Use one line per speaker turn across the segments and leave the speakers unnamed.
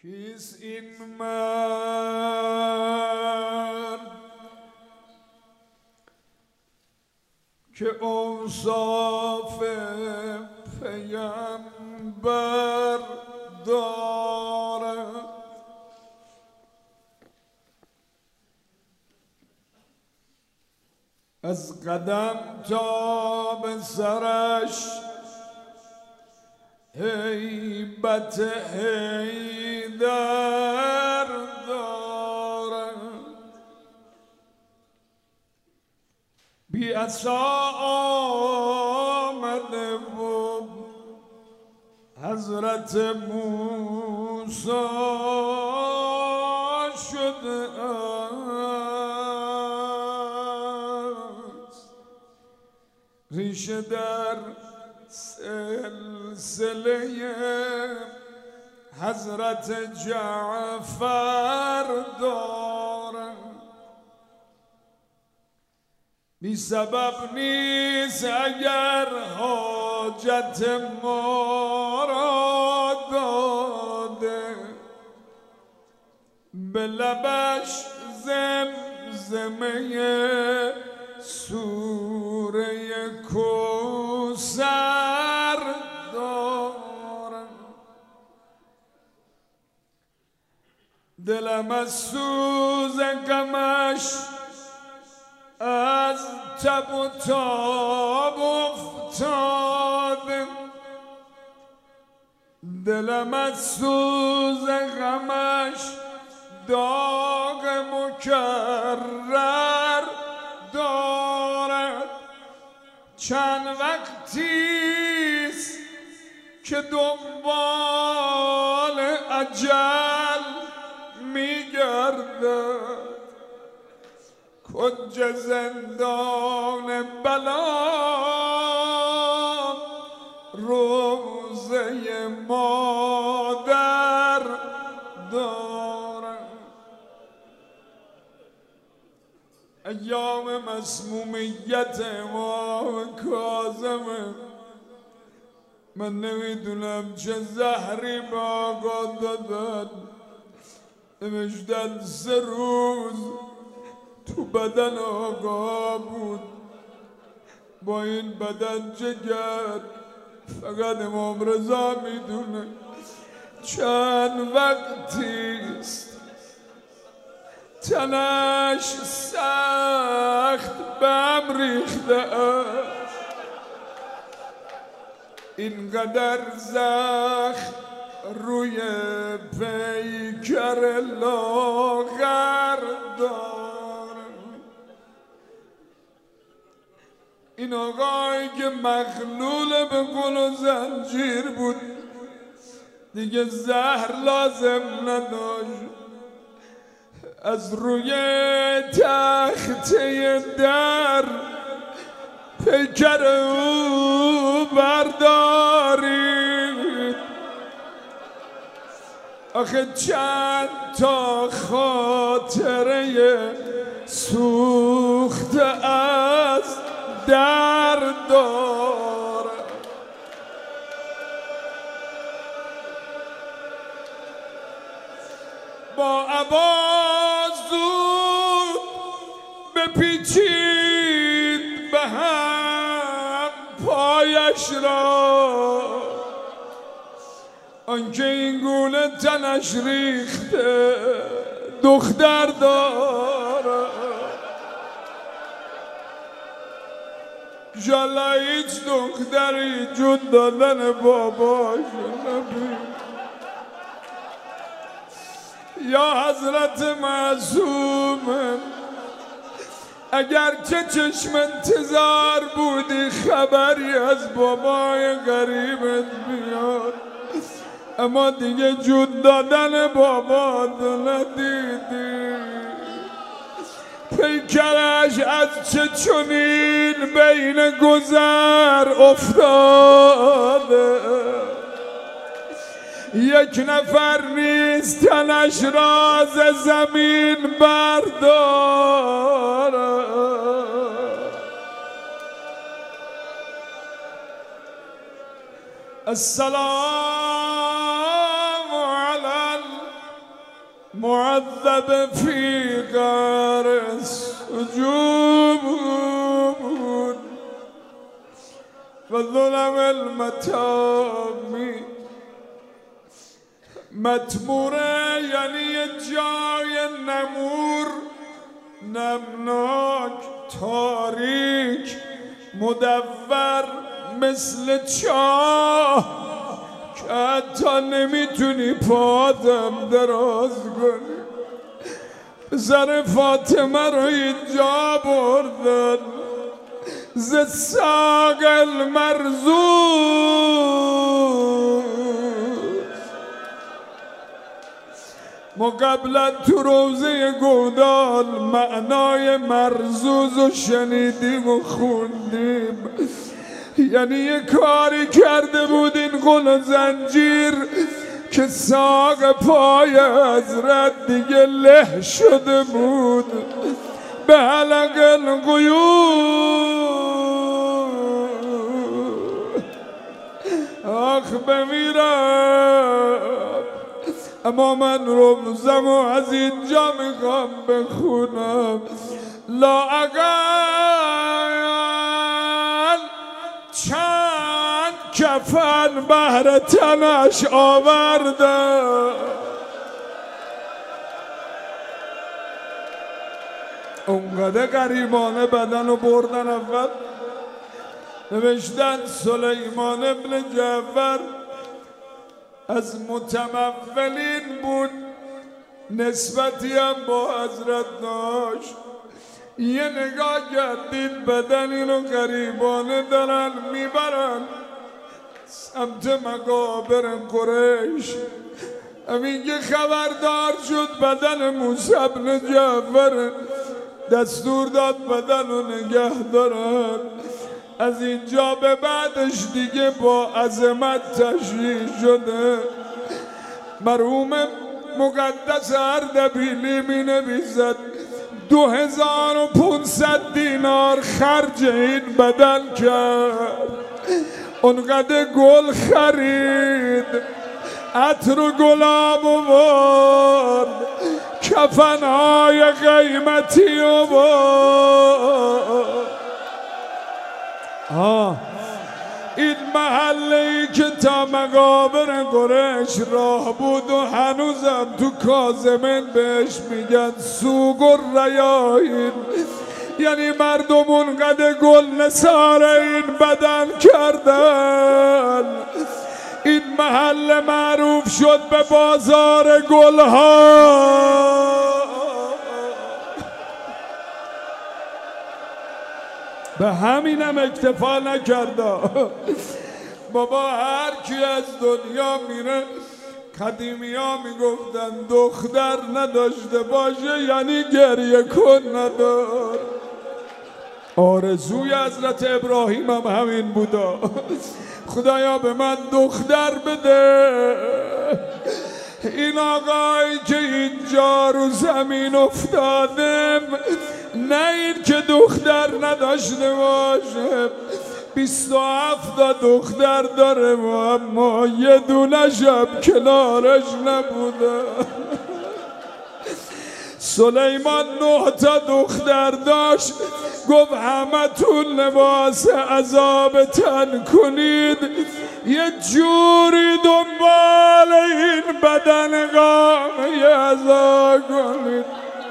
کیست این مرد که اوصاف پیامبر دارد؟ از قدم تا به سرش هیبت حیدر دارد. بی عصا آمده و حضرت موسی شده است. ریشه در سلسله حضرت جعفر دارد. بی سبب نیست اگر حاجت ما را داده، به لبش زمزمه سوره کوثر دارم. دلم از سوز غمش از تب و تاب افتاده، دلم از سوز غمش داغ مکرر دارد. چند وقتیست که دنبال اجل میگردد، کنج زندان بلا روزه مادر دارد. ایام مسمومیت امام کاظمه، من نمیدونم چه زهری به آقا دادن. نوشتن 3 روز تو بدن آقا بود، با این بدن چه کرد فقط امام رضا میدونه. چند وقتیست تنش سخت بهم ریخته است، اینقدر زخم روی پیکر لاغر دارم. این آقایی که مغلول به قل و زنجیر بود دیگه زهر لازم نداشت، از روی تخته در پیکر او بردارید. آخه چند تا خاطره سوخته از در دارد. با عبا زود بپیچید به هم پایش را، آنکه این گونه تنش ریخته دختر دارد. انشالله هیچ دختری جون دادن باباش نبید. یا حضرت معصوم، اگر چه چشم انتظار بودی خبری از بابای غریبت بیاد، اما دیگه جون دادن بابات ندیدی. پیکرش از چه چنین بین گذر افتاده، یک نفر نیست تنش را ز زمین بردارد. السلام علی معذب في غار السجون وظلم المتامی. مطموره یعنی یه جای نمور، نمناک، تاریک، مدور، مثل چاه که حتی نمیتونی پادم دراز کنی. پسر فاطمه رو اینجا بردن ز ساق المرزوز. ما قبلا تو روزه گودال معنای مرزوز رو شنیدیم و خوندیم، یعنی یه کاری کرده بود این قل و زنجیر که ساق پای حضرت دیگه له شده بود به حلق القیود. آخ بمیرم، اما من رمزم و از اینجا میخوام بخونم. لااقل چند کفن بهر تنش آورده، اونقدر غریبانه بدن رو بردن. اول نوشتن سلیمان ابن جعفر از متمولین بود، نسبتی هم با حضرت داشت. یه نگاه کردید بدن اینو غریبانه دارن میبرن سمت مقابر قریش. همین که خبردار شد بدن موسی بن جعفر، دستور داد بدن رو نگه دارن. از اینجا به بعدش دیگه با عظمت تشریح شده. مرحوم مقدس اردبیلی می نویسد 2500 دینار خرج این بدن کرد، اونقدر گل خرید، عطر و گلاب آورد، کفنهای قیمتی آورد. این محله ای که تا مقابر قریش راه بود و هنوزم تو کاظمین بهش میگن سوق الریاحین، یعنی مردم اونقدر گل نثار این بدن کردن. این محله معروف شد به بازار گلها. به همینم اکتفا نکرده. بابا هر کی از دنیا میره، قدیمی ها میگفتن دختر نداشته باشه یعنی گریه کن ندار. آرزوی حضرت ابراهیم هم همین بودا، خدایا به من دختر بده. این آقایی که اینجا رو زمین افتادم، نه این که دختر نداشته باشه، 27 تا دختر داره و اما یه دونه شب کنارش نبوده. سلیمان 9 تا دختر داشت، گفت همه تون لباس عذاب تن کنید، یه جوری دنبال این بدن قامه عذاب کنید.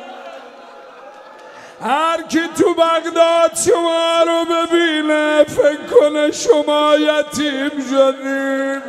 هر کی تو بغداد شما رو ببینه فکر کنه شما یتیم شدید.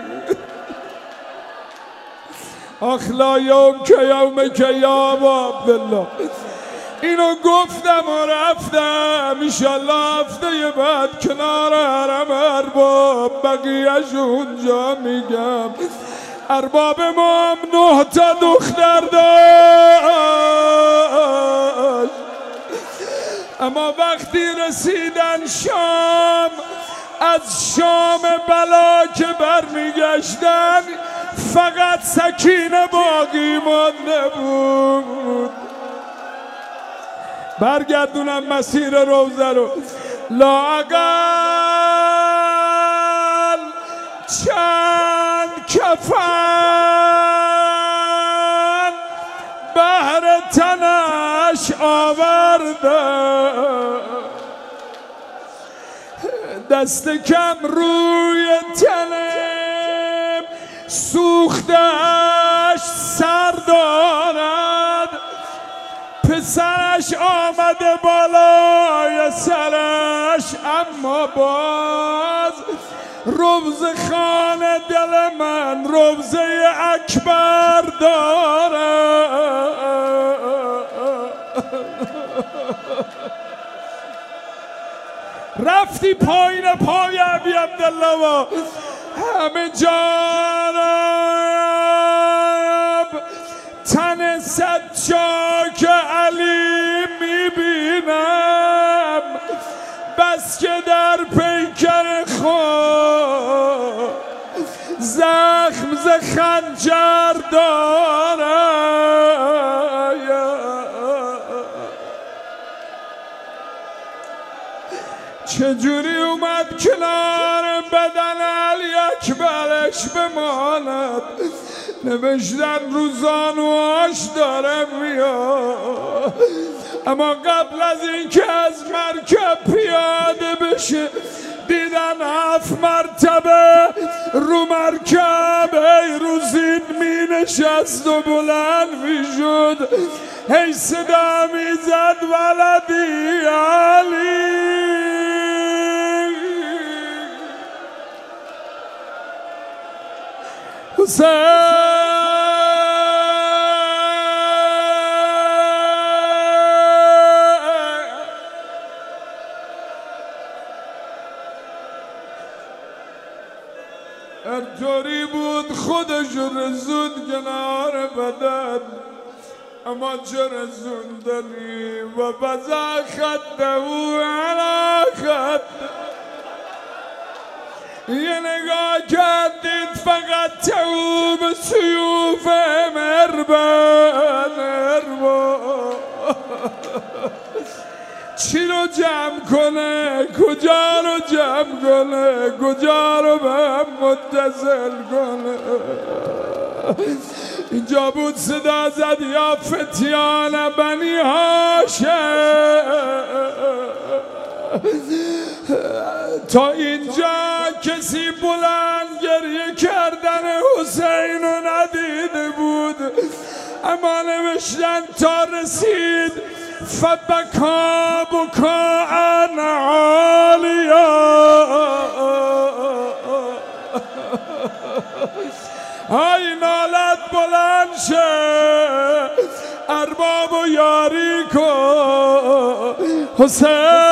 اخلا یوم که یوم که یا عبدالله. اینو گفتم و رفتم، ایشالله هفته بعد کنار حرم ارباب بقیه‌ش اونجا میگم. ارباب ما هم 9 تا دختر داشت، اما وقتی رسیدن شام، از شام بلا که برمیگشتن فقط سکینه باقی مانده بود. برگردونم مسیر روزه رو. لااقل چند کفن سرش آورده دست کم روی تنم سوختش سر دارد پسرش آمده بالای سرش اما باز روزه خانه دل من روزه اکبر دارد رفتی پایین پای ابی عبدالله و همه جانب تن سجاک علی میبینم بس که در پیکر خود زخم ز خنجر دارد چجوری اومد کنار بدن علی اکبرش بماند نوشتن رو زانوهاش داره میاد اما قبل از اینکه از مرکب پیاده بشه دیدن 7 مرتبه رو مرکب ای روزین می نشست و بلند می شد هی صدا می زد ولدی علی حسین طوری بود خودش رسوند کنار بدن اما چه رسوندنی و بزا خط او علا خط یه نگاه کردید فقط توب سیوف مربن چی رو جمع کنه کجا رو جمع کنه کجا رو به هم متصل کنه اینجا بود صدا زد یا فتیان بنی هاشم تا اینجا کسی بلند گریه کردن حسین رو ندیده بود اما نوشتن تا رسید فبکا بکاء عالیا ای نالت بلند شه ارباب و یاری کن حسین